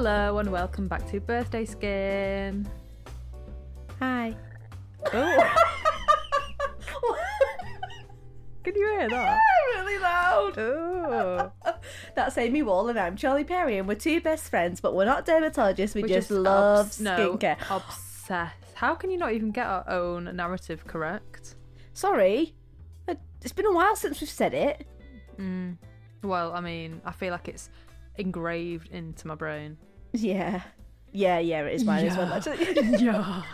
Hello and welcome back to Birthday Skin. Hi. Oh. Can you hear that? Really loud. Oh. That's Amy Wall and I'm Charlie Perry and we're two best friends, but we're not dermatologists. We just love skincare. Obsessed. How can you not even get our own narrative correct? Sorry. It's been a while since we've said it. Well, I mean, I feel like it's engraved into my brain. Yeah. Yeah, it is mine as well, actually. Yeah.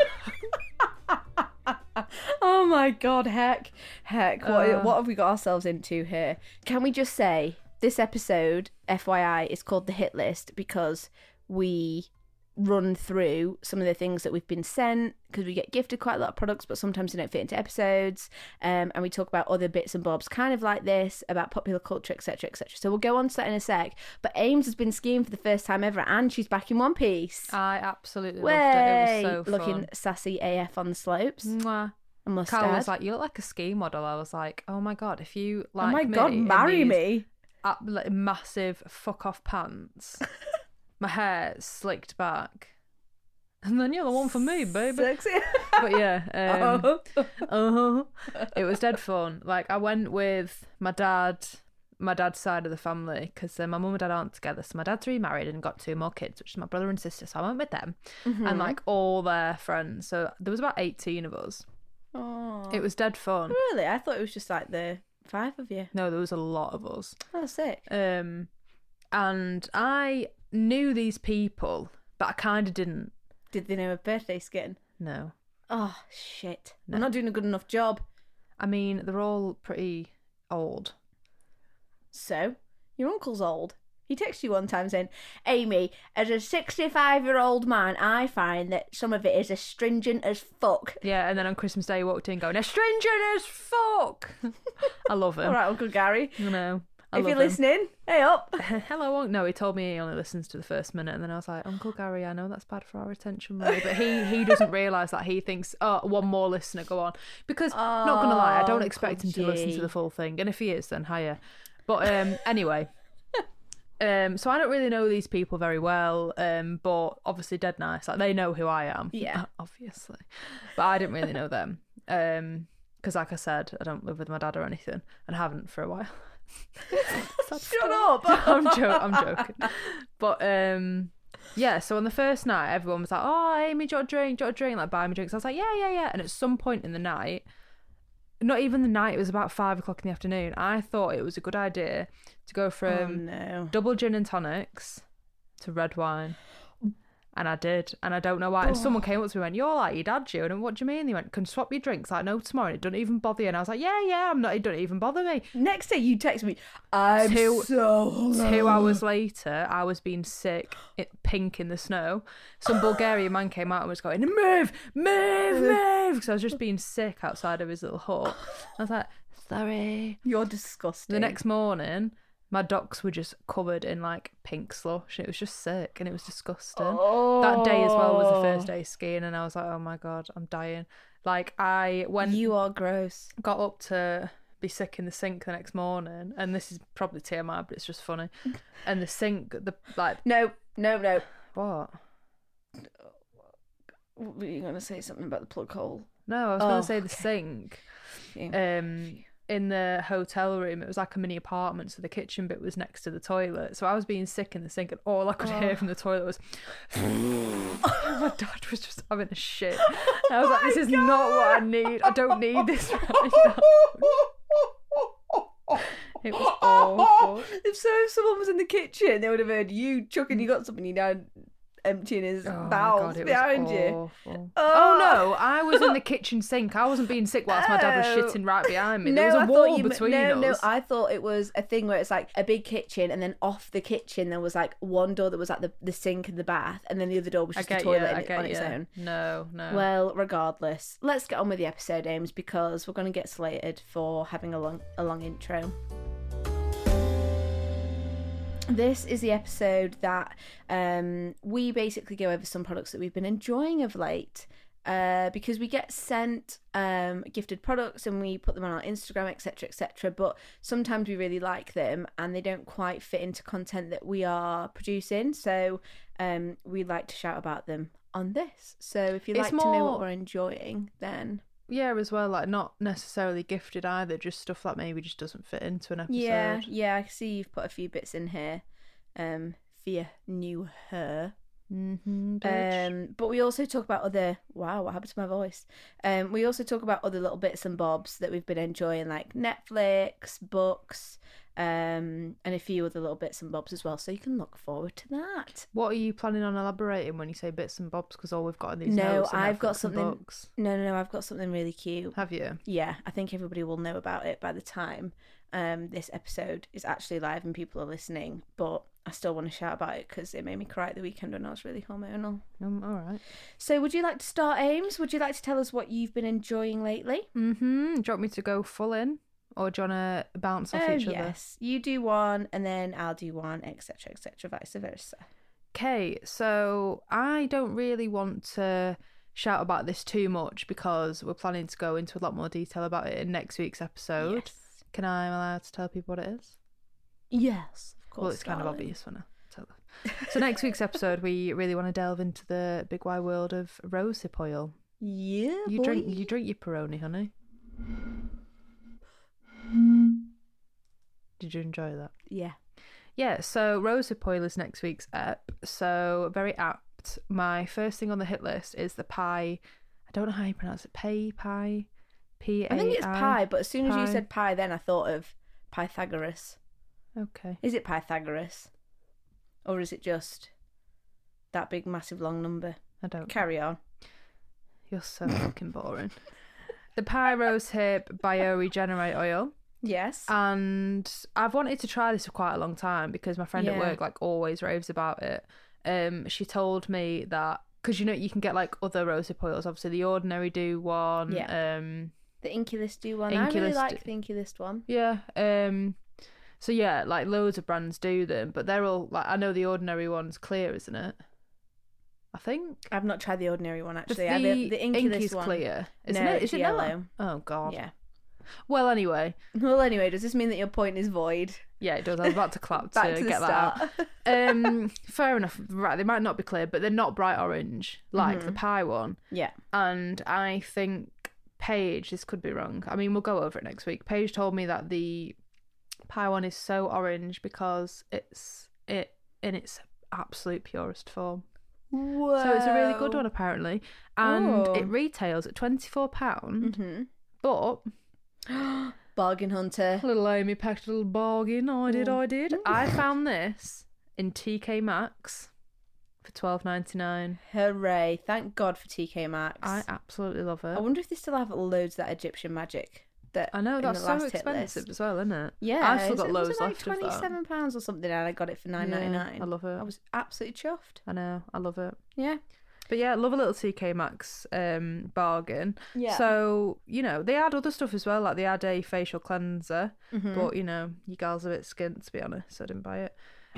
Oh my god, heck. What have we got ourselves into here? Can we just say this episode, FYI, is called The Hit List because we run through some of the things that we've been sent, because we get gifted quite a lot of products, but sometimes they don't fit into episodes, and we talk about other bits and bobs kind of like this, about popular culture, etc, etc. So we'll go on to that in a sec. But Ames has been skiing for the first time ever and she's back in one piece. I absolutely loved it. It was so fun. Looking sassy AF on the slopes. Mwah. A mustard. Carl was like, you look like a ski model. I was like, oh my god, if you like oh my god, marry me. Like, massive fuck off pants, my hair slicked back, and then you're the one for me, baby. Sexy. But yeah, it was dead fun. Like, I went with my dad's side of the family, because my mum and dad aren't together, so my dad's remarried and got 2 more kids, which is my brother and sister, so I went with them. And like all their friends, so there was about 18 of us. Oh, it was dead fun. Really? I thought it was just like the 5 of you. No, there was a lot of us. Oh, sick. And I knew these people, but I kind of didn't. Did they know a birthday skin? No. Oh, shit. No. I'm not doing a good enough job. I mean, they're all pretty old. So, your uncle's old. He texted you one time saying, Amy, as a 65-year-old man, I find that some of it is astringent as fuck. Yeah, and then on Christmas Day he walked in going, astringent as fuck. I love him. All right, Uncle Gary. I know. If you're listening, hey up. Hello, no, he told me he only listens to the first minute, and then I was like, Uncle Gary, I know that's bad for our retention rate, but he doesn't realise that. He thinks, oh, one more listener, go on. Because, not going to lie, I don't expect him to listen to the full thing, and if he is, then hiya. But anyway, so I don't really know these people very well, but obviously dead nice. Like, they know who I am. Yeah. Obviously. But I didn't really know them. Because like I said, I don't live with my dad or anything, and haven't for a while. Shut up. I'm joking. But yeah, so on the first night everyone was like, oh, Amy, do you want a drink, like buy me drinks. I was like, yeah. And at some point in the night, not even the night, it was about 5 o'clock in the afternoon, I thought it was a good idea to go from double gin and tonics to red wine. And I did, and I don't know why. And someone came up to me and went, you're like your dad, you. And what do you mean? They went, can swap your drinks? Like, no, tomorrow. It doesn't even bother you. And I was like, yeah, I'm not. It doesn't even bother me. Next day you text me, I'm so hungover. 2 hours later, I was being sick, pink in the snow. Some Bulgarian man came out and was going, move, because I was just being sick outside of his little hut. I was like, sorry. You're disgusting. The next morning, my docs were just covered in like pink slush. It was just sick and it was disgusting. That day as well was the first day skiing, and I was like, oh my god, I'm dying. Like, you are gross. Got up to be sick in the sink the next morning, and this is probably TMI, but it's just funny. And the sink, No. What? Were you going to say something about the plug hole? No, I was going to say the sink. Yeah. In the hotel room, it was like a mini apartment, so the kitchen bit was next to the toilet. So I was being sick in the sink, and all I could hear from the toilet was my dad was just having a shit. And I was like, this is not what I need. I don't need this right now. It was awful. If someone was in the kitchen, they would have heard you chucking, you got something, you know, emptying his bowels behind you. Oh no, I was in the kitchen sink. I wasn't being sick whilst my dad was shitting right behind me. There was a wall between us. No, I thought it was a thing where it's like a big kitchen, and then off the kitchen there was like one door that was like the sink and the bath, and then the other door was just the toilet on its own. No. Well, regardless, let's get on with the episode, Ames, because we're going to get slated for having a long intro. This is the episode that we basically go over some products that we've been enjoying of late. because we get sent gifted products and we put them on our Instagram, etc., etc. But sometimes we really like them and they don't quite fit into content that we are producing. So we'd like to shout about them on this. So if you'd like to know what we're enjoying, then... Yeah, as well, like not necessarily gifted either, just stuff that maybe just doesn't fit into an episode. Yeah, I see you've put a few bits in here for your new her. But we also talk about other... Wow, what happened to my voice? We also talk about other little bits and bobs that we've been enjoying, like Netflix, books, and a few other little bits and bobs as well. So you can look forward to that. What are you planning on elaborating when you say bits and bobs? Because all we've got in these notes are I've got Netflix and something. books. No, I've got something really cute. Have you? Yeah, I think everybody will know about it by the time this episode is actually live and people are listening. But I still want to shout about it because it made me cry at the weekend when I was really hormonal. All right. So would you like to start, Ames? Would you like to tell us what you've been enjoying lately? Do you want me to go full in? Or do you want to bounce off each other? Yes, you do one and then I'll do one, etc., etc., vice versa. Okay, so I don't really want to shout about this too much because we're planning to go into a lot more detail about it in next week's episode. Yes. Can I am allowed to tell people what it is? Yes, of course. Well, it's kind of obvious when I tell them. So next week's episode, we really want to delve into the big wide world of rosehip oil. Yeah, You drink your Peroni, honey. Did you enjoy that? Yeah. Yeah, so rosehip oil is next week's ep, so very apt. My first thing on the hit list is the pie. I don't know how you pronounce it. Pie? P-A-I? I think it's pie, but as soon as you Pie. said pie, then I thought of Pythagoras. Okay. Is it Pythagoras? Or is it just that big, massive, long number? I don't. Carry on. You're so fucking boring. The pie rosehip Bioregenerate oil. Yes. And I've wanted to try this for quite a long time because my friend at Yeah. work like always raves about it. She told me that because you can get like other rosehip oils. Obviously, the Ordinary do one. Yeah. The Inky List do one. I really Inky List like the Inky List one. Yeah. So yeah, like loads of brands do them, but they're all like I know the Ordinary one's clear, isn't it? I think I've not tried the Ordinary one actually. The Inky Inky's List one. clear, isn't No, it? it's Is it yellow. not? Oh god. Yeah. Well, anyway. Well, anyway, does this mean that your point is void? Yeah, it does. I was about to clap Back to to the get start. that out. Fair enough. Right, they might not be clear, but they're not bright orange like the pie one. Yeah. And I think Paige, this could be wrong. I mean, we'll go over it next week. Paige told me that the pie one is so orange because it's in its absolute purest form. Whoa. So it's a really good one apparently, and Oh. it retails at £24. Mm-hmm. But Bargain hunter. little Amy packed a little bargain. I did. I found this in TK Maxx for $12.99. Hooray. Thank God for TK Maxx. I absolutely love it. I wonder if they still have loads of that Egyptian magic. That I know in that's the so last hit expensive list. as well, isn't it? Yeah, I've still got was loads it like left of that. £27 or something, and I got it for $9.99. Yeah, I love it. I was absolutely chuffed. I know, I love it. Yeah. But yeah, I love a little TK Maxx bargain. Yeah. So, they add other stuff as well, like they add a facial cleanser. Mhm. But, you girls are a bit skint, to be honest, so I didn't buy it.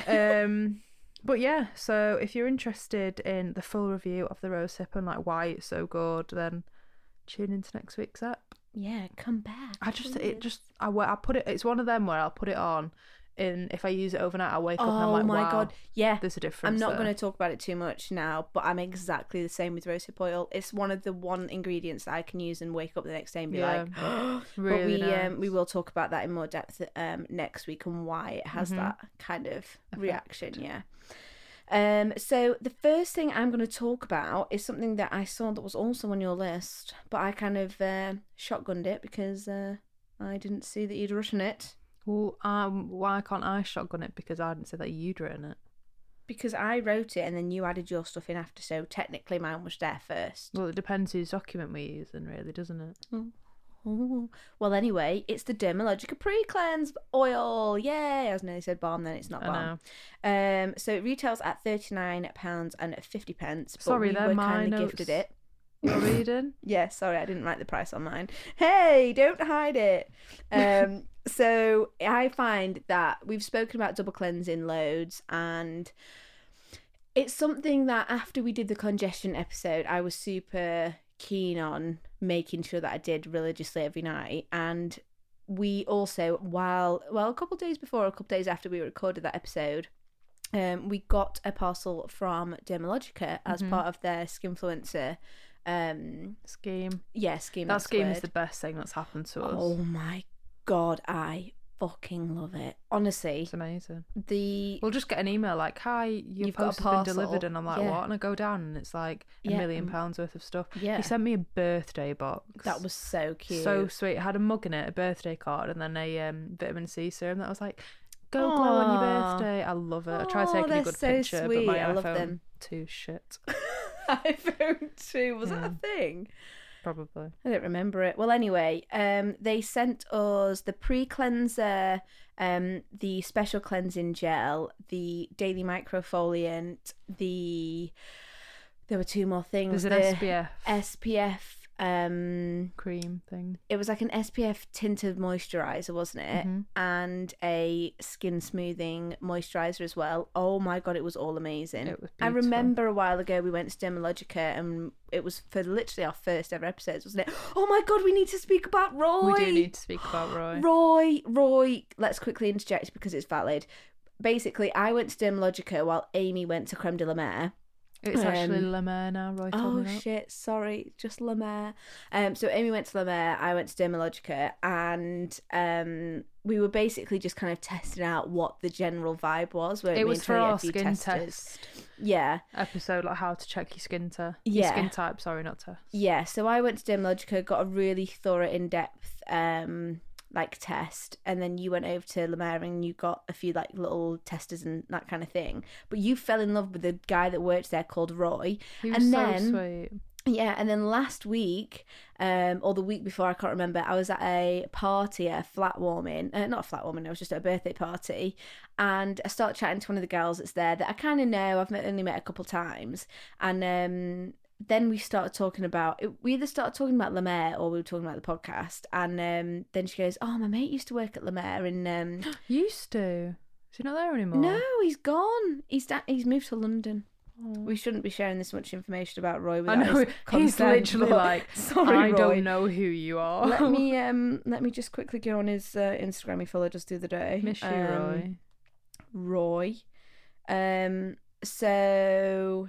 But yeah, so if you're interested in the full review of the rosehip and like why it's so good, then tune into next week's app. Yeah, come back. I put it, it's one of them where I'll put it on and if I use it overnight, I'll wake up and I'm like, my wow, God. Yeah. there's a difference. I'm not there. going to talk about it too much now, but I'm exactly the same with rosehip oil. It's one of the ingredients that I can use and wake up the next day and be like, really but nice. we will talk about that in more depth next week and why it has that kind of reaction. Yeah. So the first thing I'm going to talk about is something that I saw that was also on your list, but I kind of shotgunned it because I didn't see that you'd written it. Well, why can't I shotgun it? Because I didn't say that you'd written it. Because I wrote it and then you added your stuff in after, so technically mine was there first. Well, it depends whose document we're using, really, doesn't it? Ooh. Well, anyway, it's the Dermalogica Pre-Cleanse Oil. Yay! I was nearly said balm, then it's not balm. I know. So it retails at £39.50. But Sorry, we they're were my kind of notes. gifted it. You're reading? Yeah, sorry, I didn't write the price on mine. Hey, don't hide it. So I find that we've spoken about double cleansing loads, and it's something that after we did the congestion episode, I was super keen on making sure that I did religiously every night. And we also, a couple of days before, a couple of days after we recorded that episode, we got a parcel from Dermalogica as part of their Skinfluencer scheme. Yeah, scheme. That scheme is the best thing that's happened to us. Oh my God, I fucking love it. Honestly. It's amazing. We'll just get an email like, hi, your post has been delivered, and I'm like, what? And I go down and it's like £1 million worth of stuff. Yeah. He sent me a birthday box. That was so cute. So sweet. It had a mug in it, a birthday card, and then a vitamin C serum that was like, go glow on your birthday. I love it. I tried taking a good picture, sweet. but my I love iPhone them. 2 shit. iPhone 2, was that a thing? Probably. I don't remember it. Well, anyway, they sent us the pre-cleanser, the special cleansing gel, the daily microfoliant, there were 2 more things. There's an SPF cream thing. It was like an SPF tinted moisturizer, wasn't it? And a skin smoothing moisturizer as well. Oh my God, it was all amazing. It was beautiful. I remember a while ago we went to Dermalogica and it was for literally our first ever episodes, wasn't it? Oh my God, we need to speak about Roy. We do need to speak about Roy. Roy, let's quickly interject because it's valid. Basically, I went to Dermalogica while Amy went to Creme de la Mer. It's actually La Mer now, Roy told me that. Shit, sorry, just La Mer. So Amy went to La Mer, I went to Dermalogica, and we were basically just kind of testing out what the general vibe was. It was for our skin test. Yeah. Episode, like how to check your skin test. Yeah. Your skin type, sorry, not test. Yeah, so I went to Dermalogica, got a really thorough, in-depth test, and then you went over to La Mer and you got a few like little testers and that kind of thing, but you fell in love with the guy that works there called Roy. He was sweet. Yeah, and then last week, or the week before, I can't remember, I was at a party, at a flat warming, not a flat warming, I was just at a birthday party, and I started chatting to one of the girls that's there that I kind of know, I've only met a couple times, and then we started talking about, we either started talking about La Mer or we were talking about the podcast, and then she goes, oh, my mate used to work at La Mer, and used to? Is he not there anymore? No, he's gone. He's moved to London. Oh. We shouldn't be sharing this much information about Roy without his consent. He's literally like, sorry, I don't know who you are. Let me just quickly go on his Instagram he followed us the other day. Miss you, Roy. So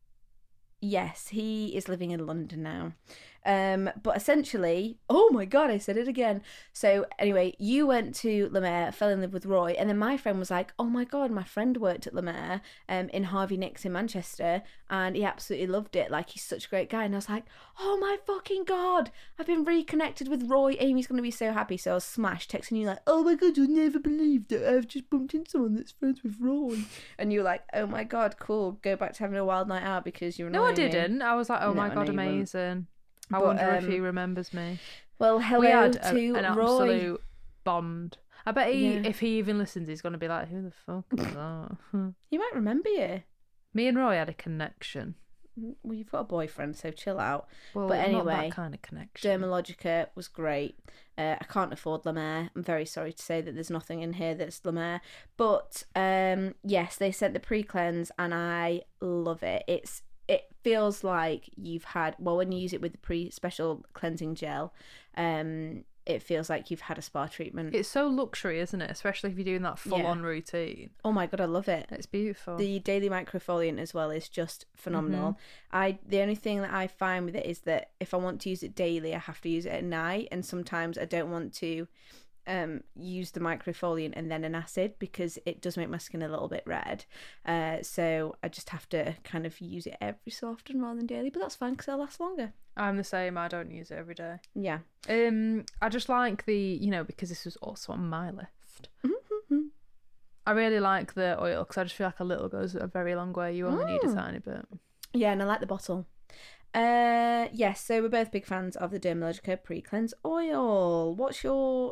yes, he is living in London now. But essentially, oh my God, I said it again. So anyway, you went to La Mer, fell in love with Roy, and then my friend was like, oh my God, my friend worked at La Mer in Harvey Nicks in Manchester, and he absolutely loved it. Like, he's such a great guy. And I was like, oh my fucking God, I've been reconnected with Roy. Amy's going to be so happy. So I was smashed, texting you like, oh my God, you'll never believe that I've just bumped into someone that's friends with Roy. And you were like, oh my God, cool, go back to having a wild night out because you're annoying No, I didn't. I was like, oh my God, amazing. I wonder if he remembers me. Well, hello we had to an Roy. absolute bond. I bet if he even listens, he's going to be like, who the fuck is that? He might remember you. Me and Roy had a connection. Well, you've got a boyfriend, so chill out. Well, but anyway, not that kind of connection. Dermalogica was great. I can't afford La Mer. I'm very sorry to say that there's nothing in here that's La Mer. But yes, they sent the pre-cleanse and I love it. It feels like you've had, well, when you use it with the pre-special cleansing gel, it feels like you've had a spa treatment. It's so luxury, isn't it? Especially if you're doing that full-on routine. Oh my God, I love it. It's beautiful. The daily microfoliant as well is just phenomenal. The only thing that I find with it is that if I want to use it daily, I have to use it at night, and sometimes I don't want to use the microfoliant and then an acid because it does make my skin a little bit red, so I just have to kind of use it every so often rather than daily, but that's fine because it'll last longer. I'm the same. I don't use it every day. Yeah. I just like the, because this was also on my list, I really like the oil because I just feel like a little goes a very long way. You only need a tiny bit. Yeah, and I like the bottle. Yes, so we're both big fans of the Dermalogica Pre-Cleanse Oil. What's your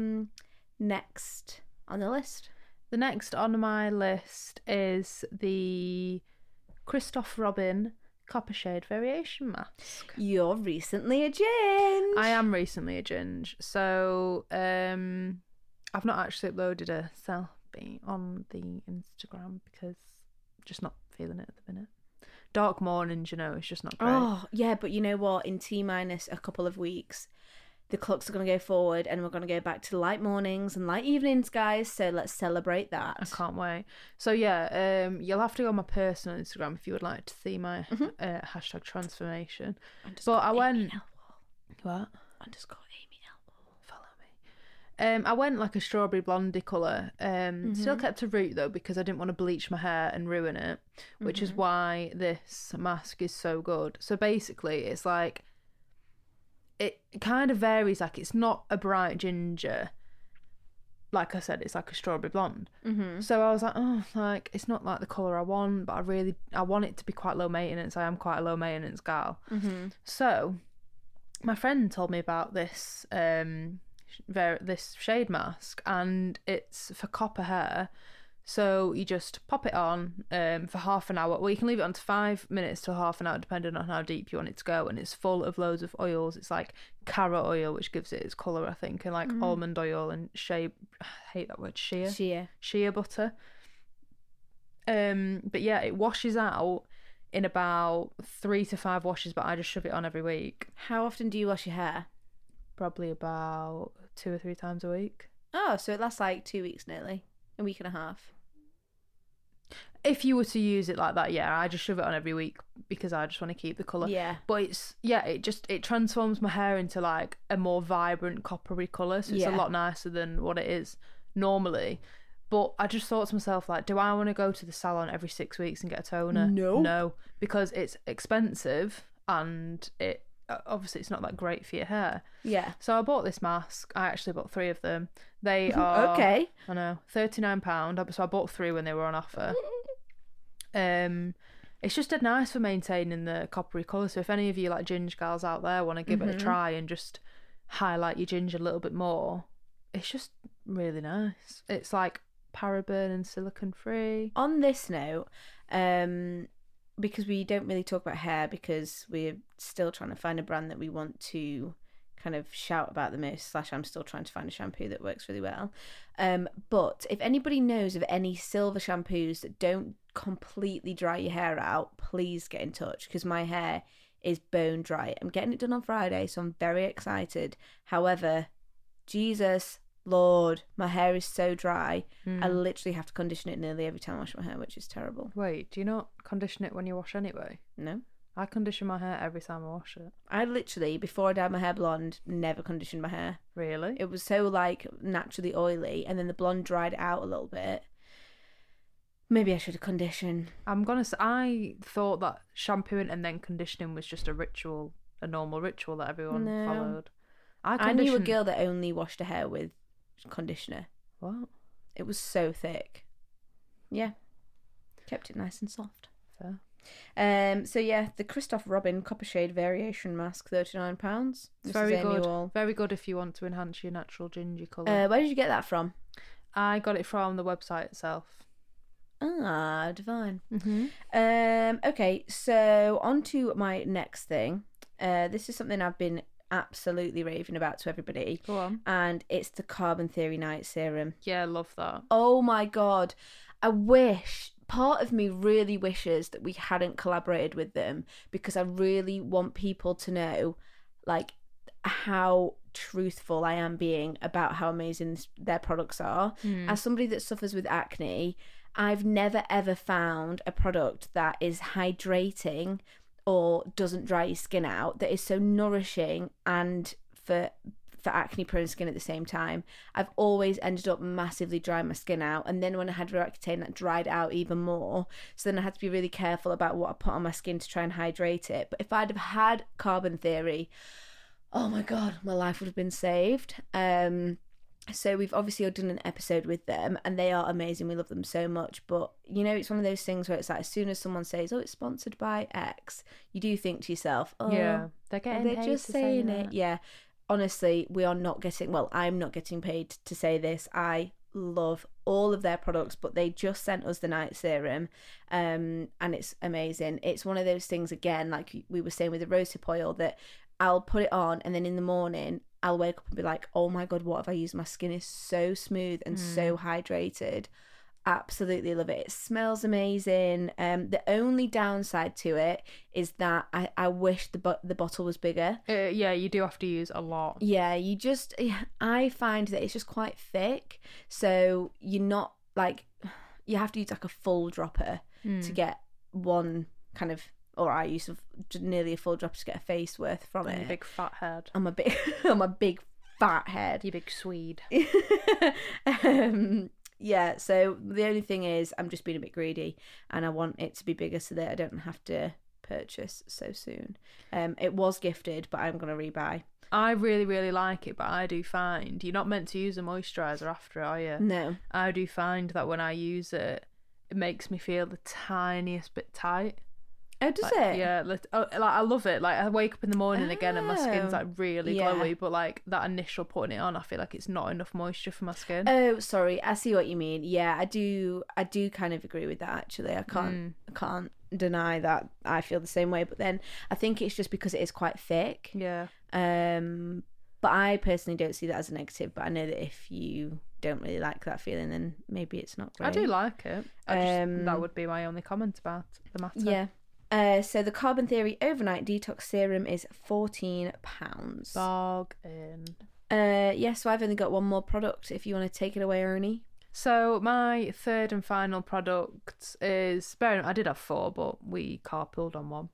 next on the list? The next on my list is the Christoph Robin Copper Shade Variation Mask. You're recently a ginge. I am recently a ginge. So I've not actually uploaded a selfie on the Instagram because I'm just not feeling it at the minute. Dark mornings, you know, it's just not great. Oh, yeah, but you know what? In T minus a couple of weeks, the clocks are going to go forward and we're going to go back to light mornings and light evenings, guys. So let's celebrate that. I can't wait. So yeah, you'll have to go on my personal Instagram if you would like to see my hashtag transformation. But I went... What? Underscore Amy Elwell. Follow me. I went like a strawberry blondie colour. Still kept a root though because I didn't want to bleach my hair and ruin it, which is why this mask is so good. So basically, it's like... It kind of varies, like it's not a bright ginger. Like I said, it's like a strawberry blonde. So I was like, oh, like it's not like the colour I want, but I want it to be quite low maintenance. I am quite a low maintenance gal. So my friend told me about this this shade mask, and it's for copper hair. So you just pop it on for half an hour. Well, you can leave it on to 5 minutes to half an hour, depending on how deep you want it to go. And it's full of loads of oils. It's like carrot oil, which gives it its colour, I think, and like almond oil and shea. I hate that word, shea butter. But yeah, it washes out in about 3 to 5 washes, but I just shove it on every week. How often do you wash your hair? Probably about 2 or 3 times a week. Oh, so it lasts like 2 weeks nearly. A week and a half. If you were to use it like that, yeah, I just shove it on every week because I just want to keep the colour. Yeah. But it transforms my hair into like a more vibrant coppery colour, so it's a lot nicer than what it is normally. But I just thought to myself, like, do I want to go to the salon every 6 weeks and get a toner? No, because it's expensive and it obviously it's not that great for your hair. Yeah. So I bought this mask. I actually bought 3 of them. They are okay. I know, £39. So I bought 3 when they were on offer. It's just dead nice for maintaining the coppery colour. So if any of you like ginger gals out there want to give it a try and just highlight your ginger a little bit more, it's just really nice. It's like paraben and silicone free. On this note, because we don't really talk about hair because we're still trying to find a brand that we want to kind of shout about the most, / I'm still trying to find a shampoo that works really well. But if anybody knows of any silver shampoos that don't completely dry your hair out, please get in touch because my hair is bone dry. I'm getting it done on Friday, so I'm very excited. However, Jesus Lord, my hair is so dry. I literally have to condition it nearly every time I wash my hair, which is terrible. Wait, do you not condition it when you wash anyway? No. I condition my hair every time I wash it. I literally, before I dyed my hair blonde, never conditioned my hair. Really? It was so like naturally oily, and then the blonde dried it out a little bit. Maybe I should have conditioned. I'm gonna say, I thought that shampooing and then conditioning was just a ritual, a normal ritual that everyone followed. I knew a girl that only washed her hair with conditioner. What? It was so thick. Yeah. Kept it nice and soft. Fair. So yeah, the Christoph Robin Copper Shade Variation Mask, £39. It's very good. Very good if you want to enhance your natural ginger colour. Where did you get that from? I got it from the website itself. Ah, divine. Okay, so on to my next thing. This is something I've been absolutely raving about to everybody. Go on. And it's the Carbon Theory Night Serum. Yeah, I love that. Oh my god. I wish, part of me really wishes that we hadn't collaborated with them because I really want people to know like how truthful I am being about how amazing their products are. As somebody that suffers with acne, I've never ever found a product that is hydrating or doesn't dry your skin out that is so nourishing and for acne prone skin at the same time. I've always ended up massively drying my skin out, and then when I had Roaccutane, that dried out even more, so then I had to be really careful about what I put on my skin to try and hydrate it. But if I'd have had Carbon Theory, oh my god, my life would have been saved. So we've obviously done an episode with them and they are amazing. We love them so much. But, you know, it's one of those things where it's like as soon as someone says, oh, it's sponsored by X, you do think to yourself, oh, yeah, they're just saying it. Yeah. Honestly, we are not getting, well, I'm not getting paid to say this. I love all of their products, but they just sent us the night serum and it's amazing. It's one of those things, again, like we were saying with the rosehip oil, that I'll put it on and then in the morning I'll wake up and be like, oh my god, what have I used? My skin is so smooth and so hydrated. absolutely love it. It smells amazing. The only downside to it is that I wish the bottle was bigger. Yeah, you do have to use a lot. Yeah, I find that it's just quite thick, so you're not like, you have to use like a full dropper to get one kind of, or I use nearly a full dropper to get a face worth from it. A big fat head. I'm a big fat head. You big Swede. Yeah, so the only thing is I'm just being a bit greedy and I want it to be bigger so that I don't have to purchase so soon. It was gifted, but I'm going to rebuy. I really, really like it, but I do find you're not meant to use a moisturiser after, are you? No. I do find that when I use it, it makes me feel the tiniest bit tight. Oh, does like, it? Yeah, I love it. Like I wake up in the morning again and my skin's like really glowy, but like that initial putting it on, I feel like it's not enough moisture for my skin. Oh, sorry, I see what you mean. Yeah, I do kind of agree with that actually. I can't deny that I feel the same way, but then I think it's just because it is quite thick. Yeah. But I personally don't see that as a negative, but I know that if you don't really like that feeling, then maybe it's not great. I do like it. That would be my only comment about the matter. Yeah. So the Carbon Theory Overnight Detox Serum is £14. Bargain. Yeah, so I've only got one more product if you want to take it away, Ernie. So my third and final product is, I did have 4, but we carpooled on one.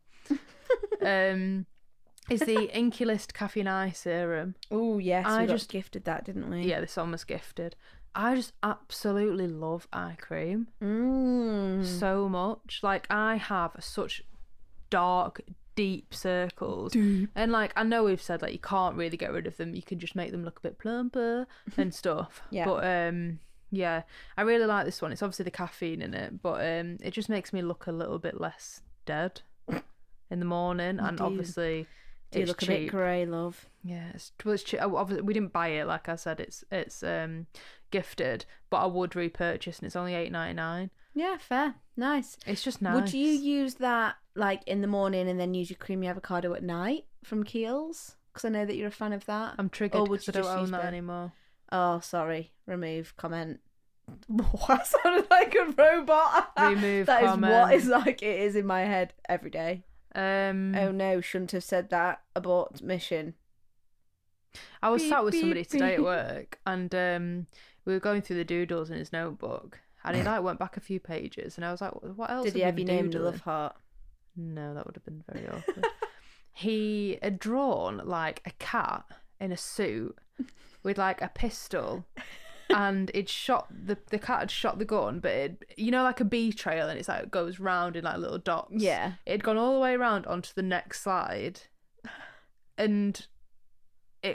Is the Inculist Caffeine Eye Serum. Oh yes, we got gifted that, didn't we? Yeah, this one was gifted. I just absolutely love eye cream so much. Like, I have such dark, deep circles. And, like, I know we've said, like, you can't really get rid of them. You can just make them look a bit plumper and stuff. Yeah. But, yeah, I really like this one. It's obviously the caffeine in it, but it just makes me look a little bit less dead in the morning. And obviously... Do you look cheap. a bit grey, love? Yeah, it's cheap. Obviously, we didn't buy it. Like I said, it's gifted, but I would repurchase, and it's only $8.99. Yeah, fair, nice. It's just nice. Would you use that like in the morning and then use your creamy avocado at night from Kiehl's? Because I know that you're a fan of that. I'm triggered because I don't own that anymore. Oh, sorry. Remove comment. I sounded like a robot. Remove that comment. That is what is like it is in my head every day. Oh no, shouldn't have said that. Abort mission. I was sat with somebody today at work, and we were going through the doodles in his notebook, and he like went back a few pages, and I was like, "What else?" Did he have your name in the love heart? No, that would have been very awkward. He had drawn like a cat in a suit with like a pistol. And it shot the cat had shot the gun, but it, you know, like a bee trail, and it's like it goes round in like little dots. Yeah, it had gone all the way around onto the next slide, and it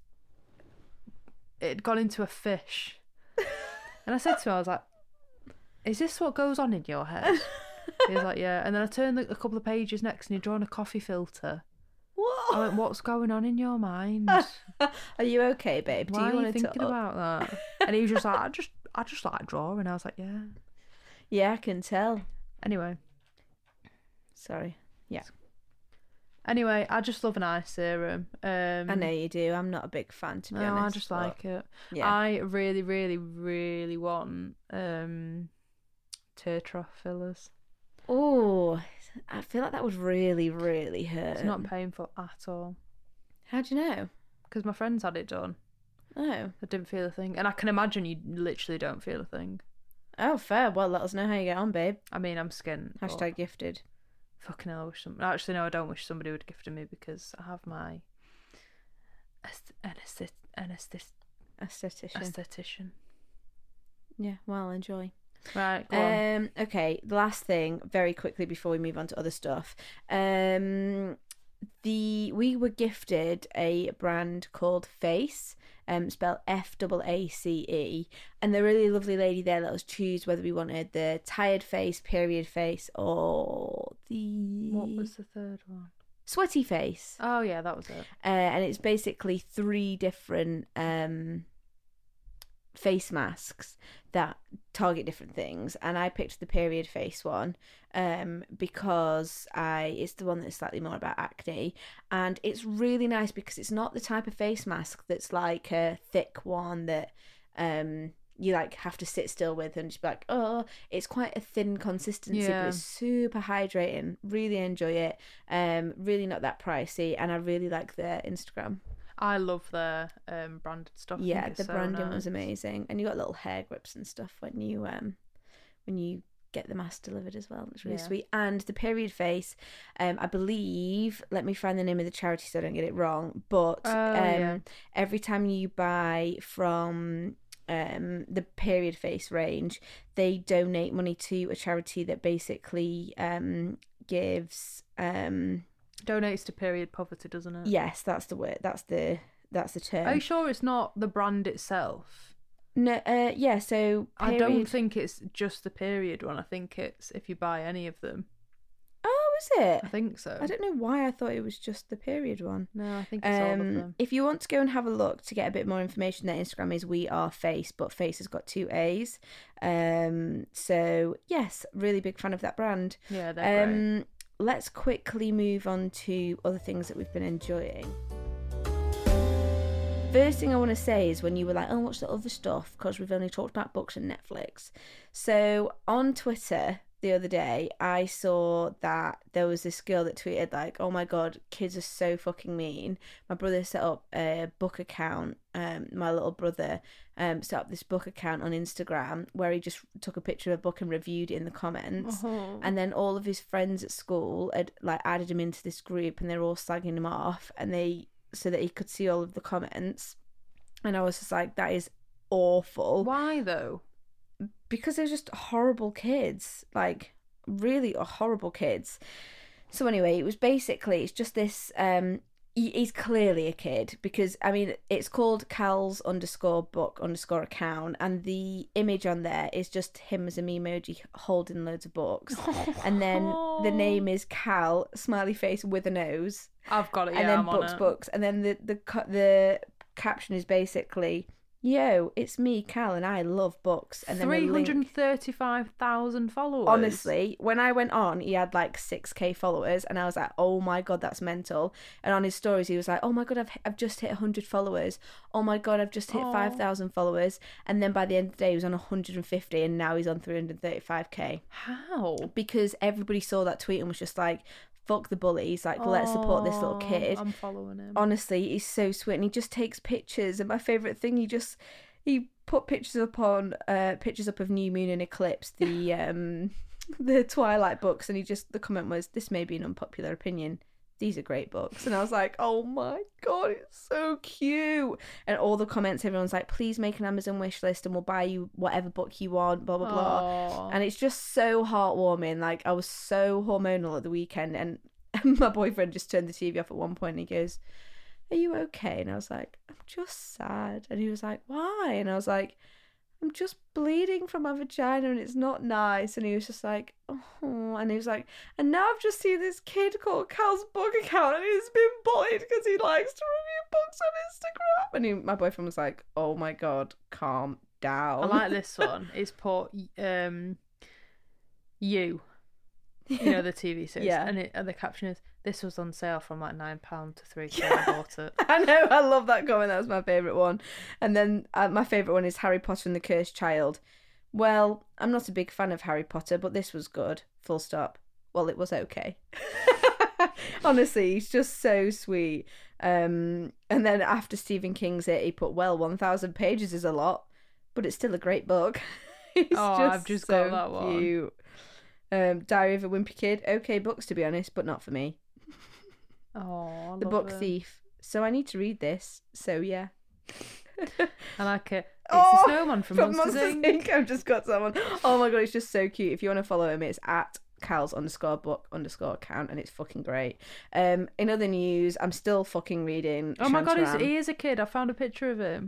had gone into a fish. And I said to him, I was like, "Is this what goes on in your head?" He was like, "Yeah." And then I turned a couple of pages next, and he'd drawn a coffee filter. What? I went, "What's going on in your mind? Are you okay, babe? Why are you thinking about that?" And he was just like, I just like drawing. I was like, "Yeah." Yeah, I can tell. Anyway. Sorry. Yeah. Anyway, I just love an eye serum. I know you do. I'm not a big fan, to be honest. I just like it. Yeah. I really, really, really want tear trough fillers. Oh, I feel like that would really, really hurt. It's not painful at all. How do you know? Because my friends had it done. Oh. I didn't feel a thing. And I can imagine you literally don't feel a thing. Oh, fair. Well, let us know how you get on, babe. I mean, I'm skint. Hashtag gifted. Fucking hell, I wish actually, no, I don't wish somebody would gift me because I have my aesthetician. Yeah, well, enjoy. Right, go on. Okay, the last thing, very quickly before we move on to other stuff. We were gifted a brand called Face, spelled FAACE, and the really lovely lady there let us choose whether we wanted the tired face, period face, or the... What was the third one? Sweaty face. Oh yeah, that was it. And it's basically 3 different face masks that target different things, and I picked the period face one because it's the one that's slightly more about acne, and it's really nice because it's not the type of face mask that's like a thick one that you like have to sit still with and just be like, oh, it's quite a thin consistency, but it's super hydrating. Really enjoy it. Really not that pricey, and I really like their Instagram. I love their branded stuff. Yeah, the branding was amazing, and you got little hair grips and stuff when you get the mask delivered as well. It's really sweet. And the period face, I believe, let me find the name of the charity so I don't get it wrong, but every time you buy from the period face range, they donate money to a charity that basically gives donates to period poverty, doesn't it? Yes, that's the word. That's the term. Are you sure it's not the brand itself? No, yeah, so I don't think it's just the period one. I think it's if you buy any of them. Oh, is it? I think so. I don't know why I thought it was just the period one. No, I think it's all of them. If you want to go and have a look to get a bit more information, their Instagram is We Are Face, but Face has got 2 A's. So yes, really big fan of that brand. Yeah, they're great. Let's quickly move on to other things that we've been enjoying. First thing I want to say is when you were like, oh, what's the other stuff? Because we've only talked about books and Netflix. So on Twitter the other day, I saw that there was this girl that tweeted like, oh my God, kids are so fucking mean. My brother set up a book account. My little brother set up this book account on Instagram where he just took a picture of a book and reviewed it in the comments. And then all of his friends at school had like added him into this group, and they're all slagging him off, and so that he could see all of the comments. And I was just like, that is awful. Why though? Because they're just horrible kids, like really horrible kids. So anyway, it's just this he's clearly a kid, because I mean it's called Cal's _book_ account, and the image on there is just him as a memoji holding loads of books. And then the name is Cal, smiley face with a nose. I've got it, yeah. And then I'm books. And then the caption is basically, yo, it's me, Cal, and I love books. And then 335,000 followers. Honestly, when I went on, he had like 6k followers, and I was like, oh my God, that's mental. And on his stories, he was like, oh my God, I've just hit 100 followers. Oh my God, I've just hit 5,000 followers. And then by the end of the day, he was on 150, and now he's on 335k. How? Because everybody saw that tweet and was just like, fuck the bullies, like let's support this little kid. I'm following him. Honestly, he's so sweet, and he just takes pictures. And my favourite thing, he put pictures up of New Moon and Eclipse, the Twilight books, and the comment was, this may be an unpopular opinion, these are great books. And I was like, oh my God, it's so cute. And all the comments, everyone's like, please make an Amazon wish list and we'll buy you whatever book you want, blah blah blah. And it's just so heartwarming. Like, I was so hormonal at the weekend, and my boyfriend just turned the TV off at one point, and he goes, are you okay? And I was like, I'm just sad. And he was like, why? And I was like, I'm just bleeding from my vagina and it's not nice. And he was just like, oh. And he was like, and now I've just seen this kid called Cal's book account, and he's been bullied because he likes to review books on Instagram. And my boyfriend was like, oh my God, calm down. I like this one. It's put You know, the TV series. Yeah. And the caption is, this was on sale from like £9 to £3. I bought it. I know, I love that comment. That was my favourite one. And then my favourite one is Harry Potter and the Cursed Child. Well, I'm not a big fan of Harry Potter, but this was good. Full stop. Well, it was okay. Honestly, he's just so sweet. And then after Stephen King's it, he put, well, 1,000 pages is a lot, but it's still a great book. I've just got that one. Cute. Diary of a Wimpy Kid. Okay books, to be honest, but not for me. Oh, The Book Thief. So I need to read this. So yeah. I like it. It's a snowman from Monsters Inc. I've just got someone. Oh my God, it's just so cute. If you want to follow him, it's at Cal's _book_ account, and it's fucking great. In other news, I'm still fucking reading. Oh my God, he is a kid. I found a picture of him.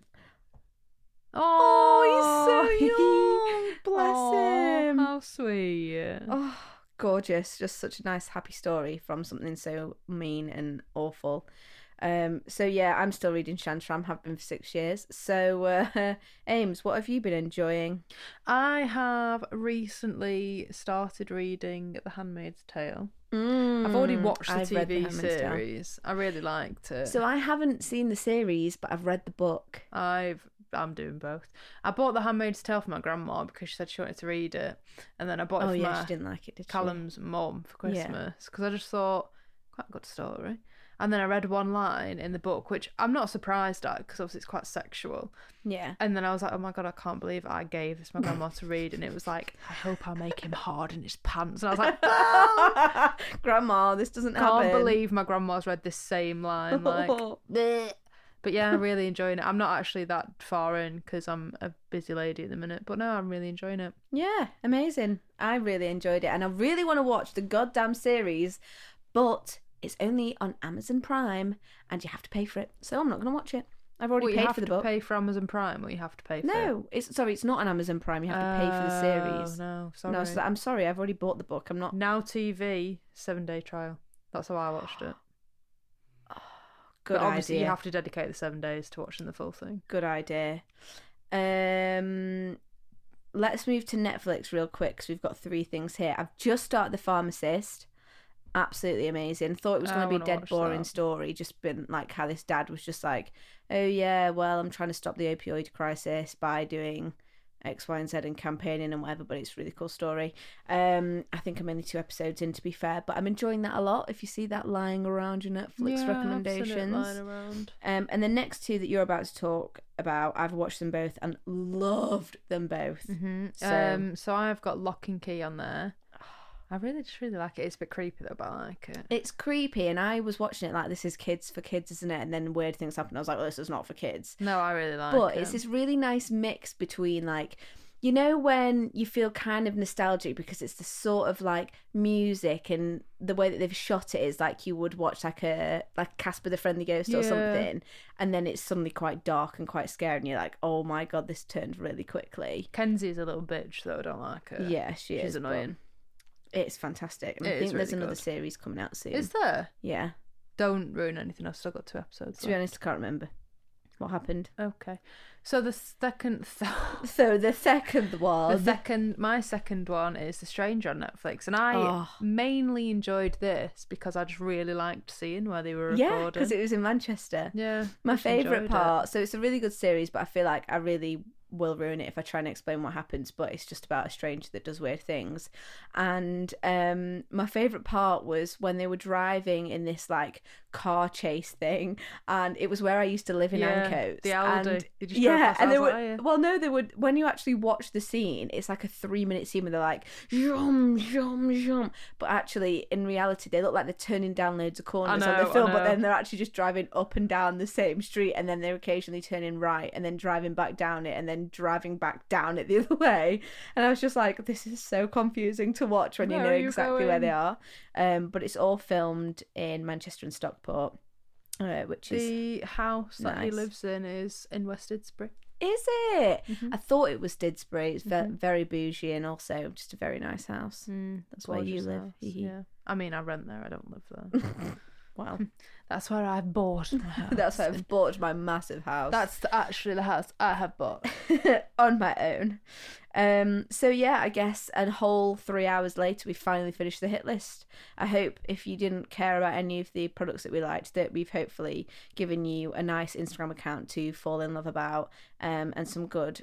Oh, he's so young. Bless him. How sweet. Oh, gorgeous. Just such a nice, happy story from something so mean and awful. So yeah, I'm still reading Shantram, have been for 6 years. So Ames, what have you been enjoying? I have recently started reading The Handmaid's Tale. I've already watched the TV series. I really liked it. So I haven't seen the series, but I've read the book. I've I'm doing both. I bought The Handmaid's Tale for my grandma because she said she wanted to read it, and then I bought it for my she didn't like it, did she? Callum's mum for Christmas because I just thought quite a good story. And then I read one line in the book, which I'm not surprised at because obviously it's quite sexual. Yeah. And then I was like, oh my God, I can't believe I gave this my grandma to read. And it was like, I hope I make him hard in his pants. And I was like, oh! Grandma, this doesn't Can't happen. believe my grandma's read this same line. Like, bleh. But yeah, I'm really enjoying it. I'm not actually that far in because I'm a busy lady at the minute. But no, I'm really enjoying it. Yeah, amazing. I really enjoyed it. And I really want to watch the goddamn series, but it's only on Amazon Prime and you have to pay for it. So I'm not going to watch it. I've already paid for the book. You have to pay for Amazon Prime, or you have to pay for it? No, it's not on Amazon Prime. You have to pay for the series. No, sorry. No, so I'm sorry. I've already bought the book. I'm not. Now TV 7-day trial. That's how I watched it. Good but obviously, idea. you have to dedicate the 7 days to watching the full thing. Good idea. Let's move to Netflix real quick because we've got 3 things here. I've just started The Pharmacist. Absolutely amazing. Thought it was going to be a dead boring story. Just been like how this dad was just like, oh yeah, well, I'm trying to stop the opioid crisis by doing X, Y, and Z and campaigning and whatever, but it's a really cool story. I think I'm only 2 episodes in, to be fair, but I'm enjoying that a lot. If you see that lying around your Netflix recommendations. I've seen it lying around. And the next 2 that you're about to talk about, I've watched them both and loved them both. Mm-hmm. So I've got Lock and Key on there. I really like it. It's a bit creepy though, but I like it. It's creepy, and I was watching it like, this is kids for kids, isn't it? And then weird things happen. I was like, well, this is not for kids. No, I really like it. But it's this really nice mix between, like, you know, when you feel kind of nostalgic because it's the sort of like music and the way that they've shot it is like you would watch like Casper the Friendly Ghost or something, and then it's suddenly quite dark and quite scary, and you're like, oh my God, this turned really quickly. Kenzie's a little bitch though. I don't like her. Yeah, she's She's annoying. It's fantastic. And I think there's another series coming out soon. Is there? Yeah. Don't ruin anything. I've still got 2 episodes. To be honest, I can't remember what happened. Okay. So the second... My second one is The Stranger on Netflix. And I mainly enjoyed this because I just really liked seeing where they were recording. Yeah, because it was in Manchester. Yeah. My favourite part. So it's a really good series, but I feel like I really will ruin it if I try and explain what happens, but it's just about a stranger that does weird things. And my favourite part was when they were driving in this like car chase thing, and it was where I used to live in Ancoats. The Aldi. And they would, well, no, they would, when you actually watch the scene, it's like a 3-minute scene where they're like zoom, zoom, zoom, but actually in reality they look like they're turning down loads of corners on the film, but then they're actually just driving up and down the same street, and then they're occasionally turning right and then driving back down it and then driving back down it the other way. And I was just like, this is so confusing to watch when you know exactly where they are. But it's all filmed in Manchester and Stockport, which is the house that he lives in is in West Didsbury. Is it? Mm-hmm. I thought it was Didsbury. It's very bougie and also just a very nice house. That's where you live. Yeah, I mean, I rent there. I don't live there. Wow. That's where I've bought my house. That's where I've bought my massive house. That's actually the house I have bought. On my own. So yeah, I guess a whole 3 hours later we finally finished the hit list. I hope if you didn't care about any of the products that we liked, that we've hopefully given you a nice Instagram account to fall in love about, and some good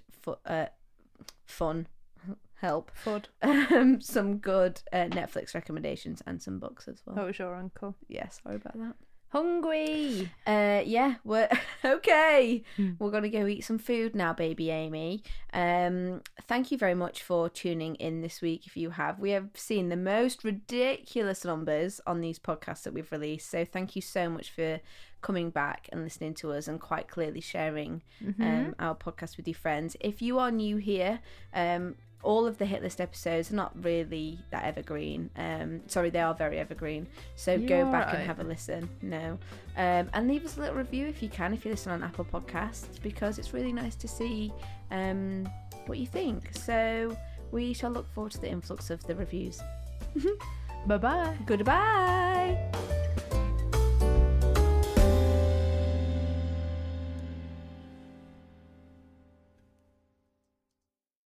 fun help. Fud. Some good Netflix recommendations and some books as well. That was your uncle. Yeah, sorry about that. Hungry. Yeah, we're okay. We're gonna go eat some food now, baby Amy. Thank you very much for tuning in this week. If you have, we have seen the most ridiculous numbers on these podcasts that we've released. So thank you so much for coming back and listening to us and quite clearly sharing our podcast with your friends. If you are new here, all of the hit list episodes are not really that evergreen. Sorry, they are very evergreen. So go back and have a listen. No. And leave us a little review if you can, if you listen on Apple Podcasts, because it's really nice to see what you think. So we shall look forward to the influx of the reviews. Bye-bye. Goodbye.